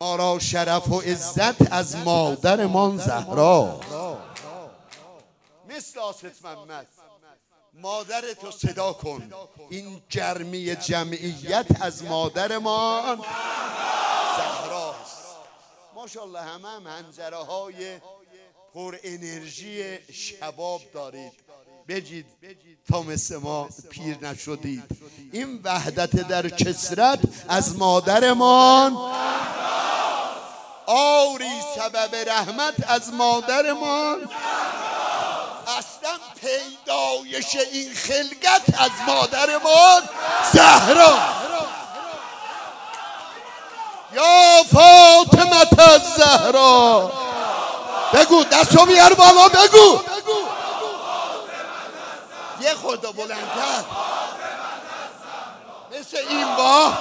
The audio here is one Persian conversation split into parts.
ما را شرف و عزت از مادرمان زهرا. مثل آصف محمد مادرتو صدا کن، این گرمی جمعیت از مادرمان زهراست. ماشاءالله همه منظره های پر انرژی شباب دارید، بجید تا مثل ما پیر نشدید. این وحدت در کثرت از مادرمان، آری سبب رحمت از مادرمان، اصلا پیدایش این خلقت از مادرمان زهرا. یا فاطمه الزهرا، بگو دستو بیار بالا، بگو یه خورده بلندتر، مثل این با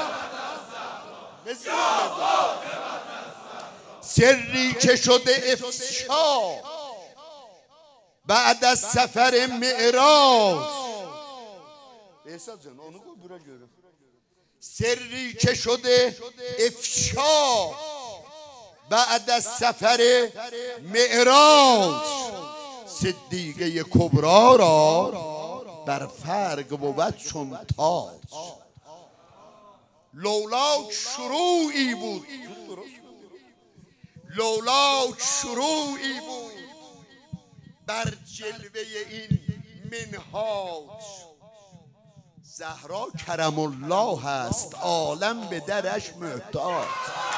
سری که شده افشا بعد از سفر معراج. سری که شده افشا بعد از سفر معراج، صدیقه کبرا را بر فرق بود چون تاج. لولاک شروعی بود، لولاک شروعی بود بر جلوه این منهاج. زهرا کرم الله هست، عالم به درش محتاج.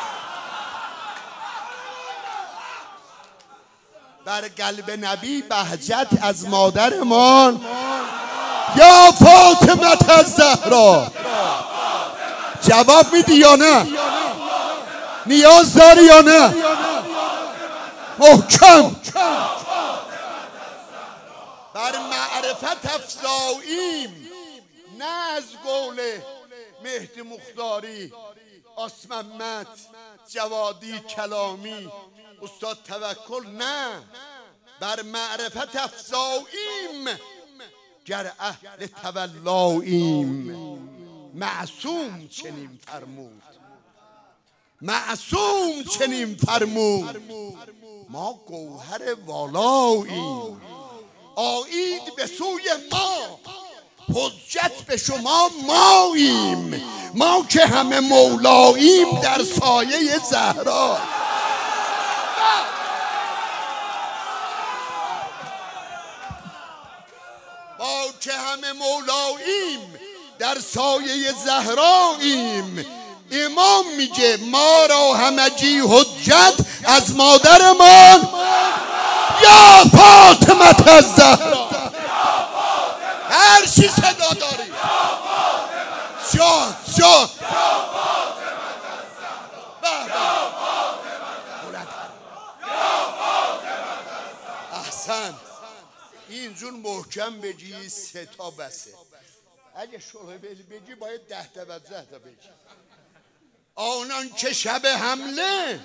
بر قلب نبی بهجت از مادرمان، یا فاطمه الزهرا. جواب میدی یا نه؟ نیاز داری یا نه؟ محکم. بر معرفت افزاییم، نه از قول مهدی مختاری، آسممت، جوادی کلامی، استاد توکل، نه، بر معرفت افزاییم گر اهل تولاییم. معصوم چنین فرمود، معصوم چنین فرمود، ما گوهر والاییم. آیید به سوی ما، حجت به شما ماییم. ما که همه مولاییم در سایه زهرا. ما که همه مولاییم در سایه زهراییم. امام میگه ما را همگی حجت از مادرمان، یا فاطمه الزهرا. هر چی صدا داری، جان جان، احسن. اینجور محکم بگی، سه تا بسه. اگه شلوه بگی باید 10 تا 12 تا بگی. آنان که شب حمله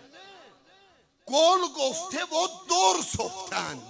گل گفته و در سفتند،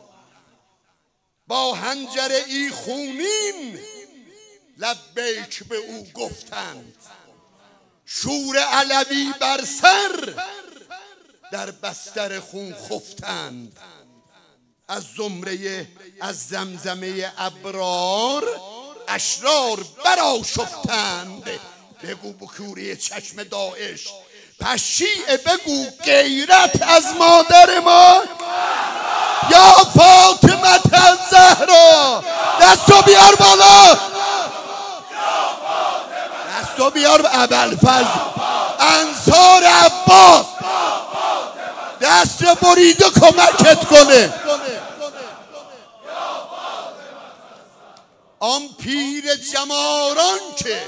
با حنجر ای خونین لبیک به او گفتند. شور علوی بر سر در بستر خون خفتند. از زمره از زمزمه ابرار اشرار برآشفتند. بگو بکوری چشم داعش، پس شیعه بگو غیرت از مادر ما، یا فاطمه الزهرا. دستو بیار بالا، دستو بیار. ابوالفضل انصار عباس دست بریده کمکت کنه. آن پیر جماران که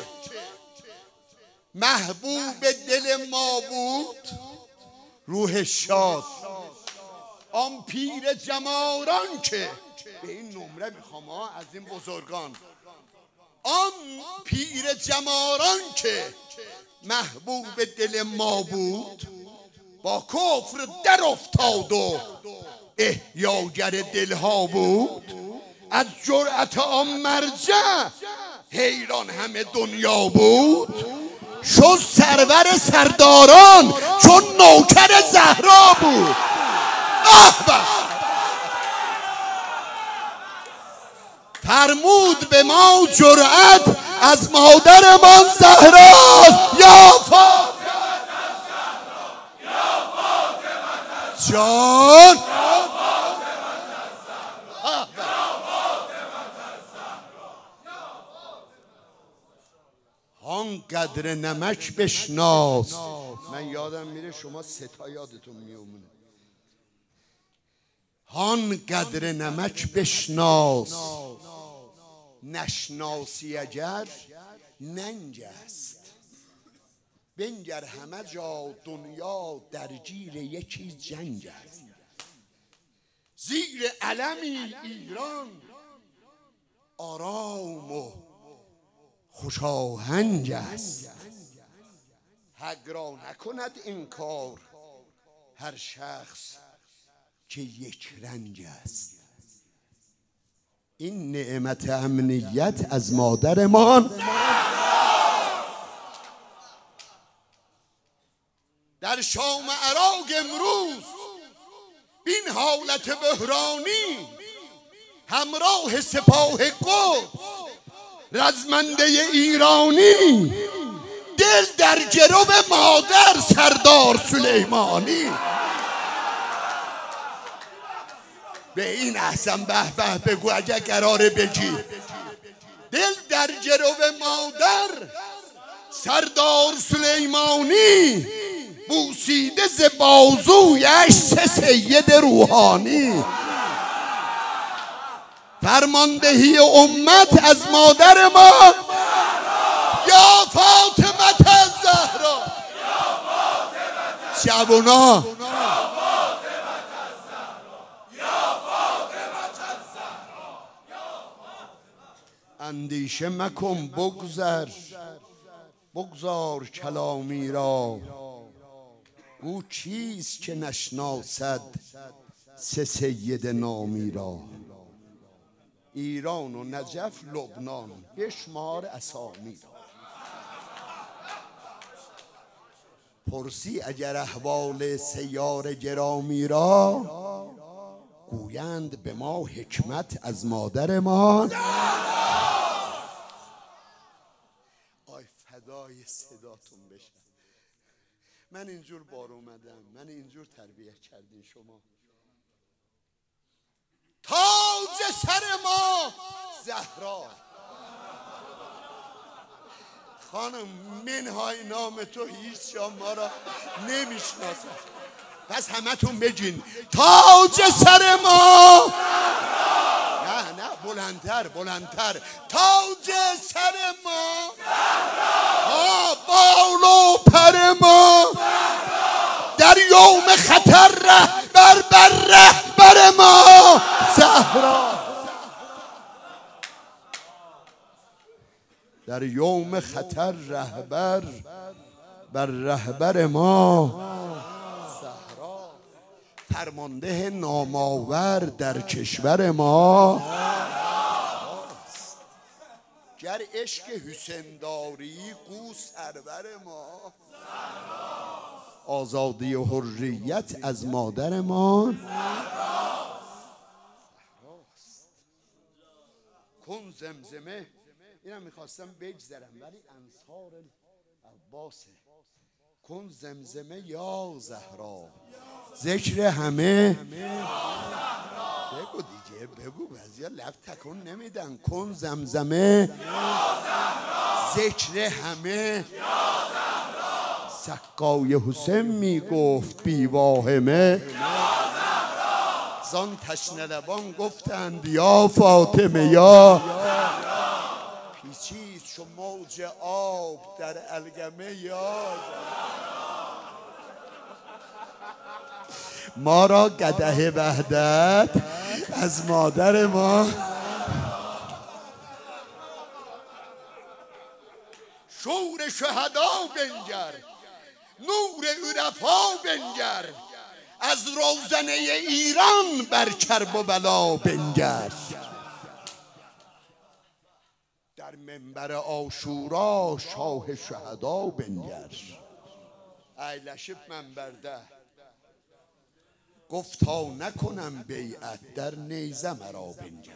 محبوب دل ما بود، روح شاد. آن پیر جماران که، به این نمره میخوام از این بزرگان، آن پیر جماران که محبوب دل ما بود، با کفر در افتاد و احیاگر دلها بود. از جرأت آن مرجع حیران همه دنیا بود. شد سرور سرداران چون نوکر زهرا بود. فرمود به ما جرأت از مادرمان زهراست. یا فاطمه الزهرا یا فاطمه جان آن قدر نمک بشناس. من یادم میره شما سه تا یادتون میومونه. آن قدر نمک بشناس نشناسی اگر ننج است. بنگر همه جا دنیا در گیر یکی جنگ است. زیر علمی ایران آرام و خوش آهنگ است. حق را نکند انکار هر شخص که یک رنج است. این نعمت امنیت از مادرمان در شام عراق امروز بین حالت بحرانی همراه سپاه قدس رزمنده ایرانی دل در گرو مادر سردار سلیمانی. به این احسن به به بگو اگه قراره بگی. دل در گرو مادر سردار سلیمانی بوسیده ز بازویش سه سید روحانی. فرماندهی امت از مادر ما یا فاطمه الزهرا جوونا اندیشه مکن بگذار کلامی را. او چیست که نشناسد سه سید نامی را. ایران و نجف لبنان بشمار اسامی را. پرسی اگر احوال سیار گرامی را گویند به ما حکمت از مادر ما. آی فدای صداتون بشم. من اینجور بار اومدم، من اینجور تربیت کردین شما. تاج سر ما زهرا. خانم منهای نام تو هیچ جا ما را نمیشناسه. پس همه تون بگین تاج سر ما. نه بلندتر. تاج سر ما بالو پر ما در یوم خطر رهبر ما زهرا. در یوم خطر رهبر ما زهرا. فرمانده نامآور در کشور ما. گر عشق حسین داری گو سرور ما. آزادی و حریت از مادر ما. کن زمزمه. اینم میخواستم بگذرم ولی انصار عباسه. کن زمزمه یا زهرا ذکر همه. بگو دیگه بگو. بعضیا لب تکون نمیدن. کن زمزمه ذکر همه. سقای حسین میگفت بی واهمه. زان تشنه لبان گفتند یا فاطمه یا. پیچید چو موج آب در الگمه یا. ما را قدح وحدت از مادر ما. شور شهدا بنگر نور عرفا بنگر از روزنه ایران بر کرب و بلا بنگر. در منبر عاشورا شاه شهدا بنگر. ایلشب منبرده گفت تا نکنم بیعت در نیزه مرا بنگر.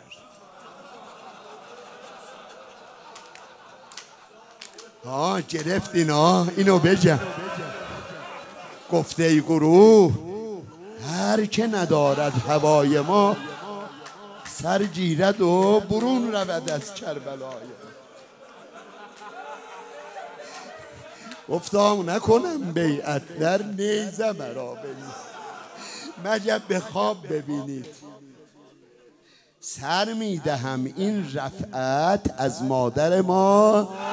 گرفتین اینو بجم. گفته ای گروه هر که ندارد هوای ما سر گیرد و برون رود از کربلای. گفتم نکنم بیعت در نیزه مرا بنگر. مگر به خواب ببینید سر میدهم این رفعت از مادر ما